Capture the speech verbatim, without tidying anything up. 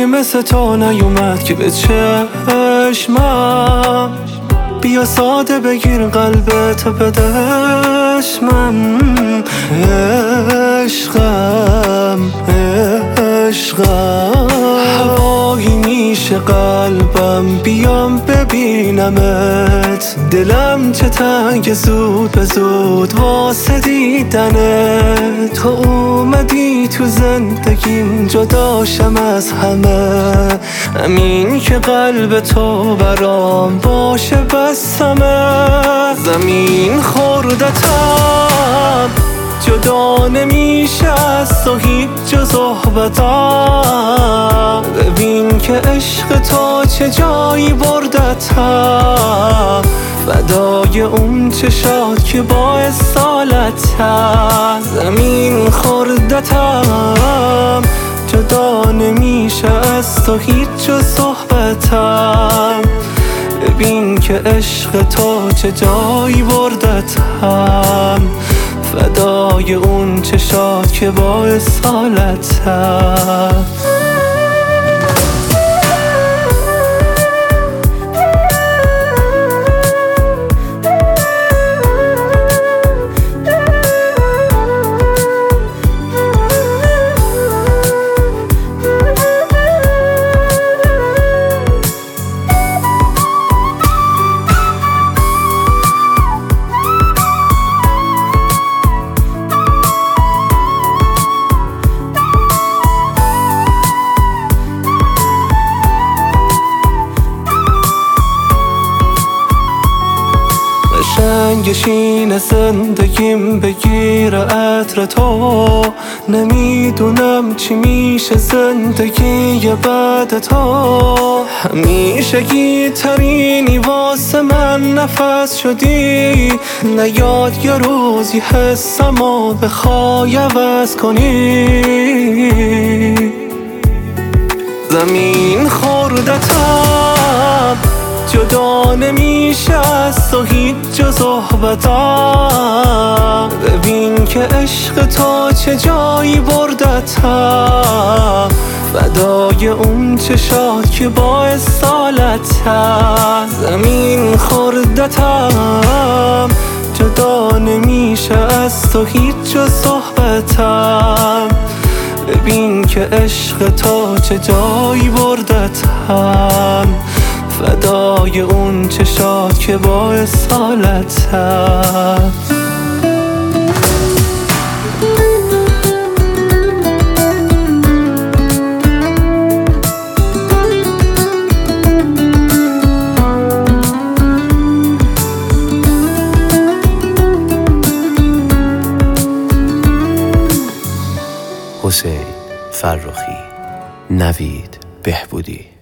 مثل تو نیومد که به چشمم. بیا ساده بگیر قلبت به دشمم. عشقم عشقم هوایی میشه قلبم، بیام ببینمت. دلم چه تنگ زود به زود واسه دیدنت. تو اومدی تو زندگیم جداشم از همه. همین که قلب تو برام باشه بسمه. زمین خوردتم جدا نمیشه از تو هیچ جز صحبتم. ببین که عشق تو چه جایی بردتم. فدای اون چشات که باعث سالتم. زمین خوردتم جدا نمیشه از تو هیچ جز صحبتم. ببین که عشق تو چه جایی بردتم. فدای اون چشات که باعث حالتم. قشنگشین زندگیم بگیره عطر تو. نمیدونم چی میشه زندگی بعد تو. همیشه گیترینی واسه من نفس شدی. نیاد یه روزی حسمو بخوای عوض کنی. زمین خوردتم جدا نمیشه از تو هیچ جز صحبتم. ببین که عشق تو چه جایی بردتم. فدای اون چشات که باعث سالتم. زمین خوردتم جدا نمیشه از تو هیچ جز صحبتم. ببین که عشق تو چه جایی بردتم. فدای اون چشات که باعث حالتم. حسین فرخی، نوید بهبودی.